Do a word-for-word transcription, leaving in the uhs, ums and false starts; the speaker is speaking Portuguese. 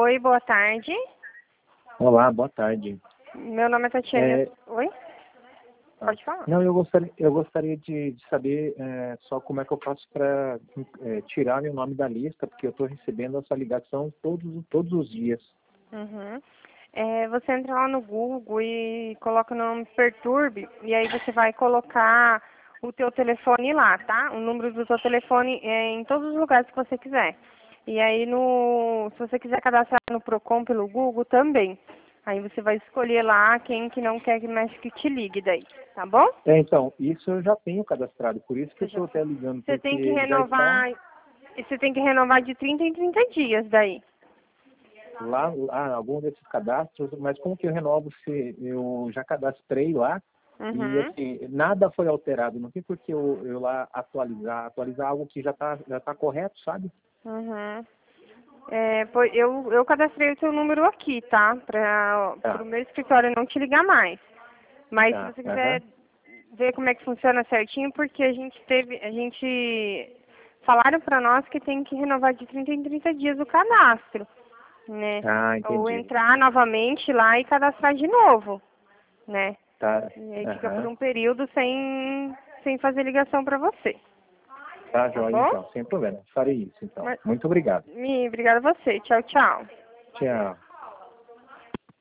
Oi, boa tarde. Olá, boa tarde. Meu nome é Tatiana. É... Oi? Pode falar. Não, eu gostaria, eu gostaria de, de saber é, só como é que eu faço para é, tirar meu nome da lista, porque eu estou recebendo essa ligação todos, todos os dias. Uhum. É, você entra lá no Google e coloca o nome Perturbe, e aí você vai colocar o teu telefone lá, tá? O número do teu telefone é em todos os lugares que você quiser. E aí, no, se você quiser cadastrar no Procon pelo Google também. Aí você vai escolher lá quem que não quer que mexe que te ligue daí, tá bom? É, então, isso eu já tenho cadastrado, por isso que eu Você, já, estou até ligando, você porque tem que ele já está renovar, e você tem que renovar de trinta em trinta dias daí. lá, lá algum desses cadastros, mas como que eu renovo se eu já cadastrei lá e Uhum. assim, nada foi alterado, não tem por que eu, eu lá atualizar, atualizar algo que já está já tá correto, sabe? Uhum. É, pois eu, eu cadastrei o seu número aqui, tá? Para o Tá, meu escritório não te ligar mais. Mas se tá, você aham. quiser ver como é que funciona certinho, porque a gente teve, a gente falaram para nós que tem que renovar de trinta em trinta dias o cadastro, né? Ah, Ou entendi. entrar novamente lá e cadastrar de novo, né? Tá, E aí fica por aham. um período sem, sem fazer ligação para você, Tá, tá joia, bom? então, sem problema. Farei isso, então. Mas, Muito obrigado. me, obrigada a você. Tchau, tchau. Tchau.